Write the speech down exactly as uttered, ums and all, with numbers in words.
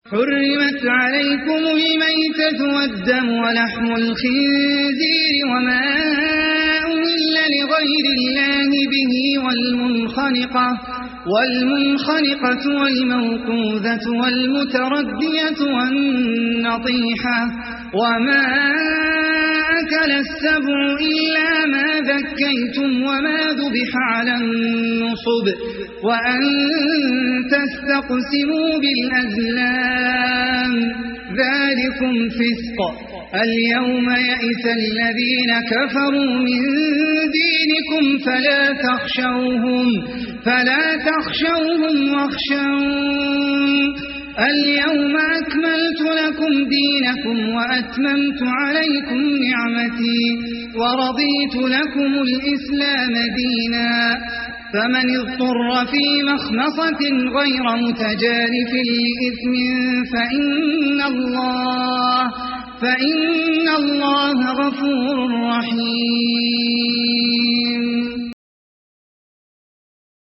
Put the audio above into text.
حرمت عليكم الميتة والدم ولحم الخنزير وما أهل لغير الله به والمنخنقة والمنخنقة والموقوذة والمتردية والنطيحة وما أكل السبع إلا ما ذكيتم وما ذبح على النصب وأن تستقسموا بالأزلام ذلكم فسق. اليوم يئس الذين كفروا من دينكم فلا تخشوهم فلا تخشوهم واخشون اليوم أكملت لكم دينكم وأتممت عليكم نعمتي ورضيت لكم الإسلام دينا فمن اضطر في مخمصة غير متجانف لإثم فإن الله فإن الله غفور رحيم.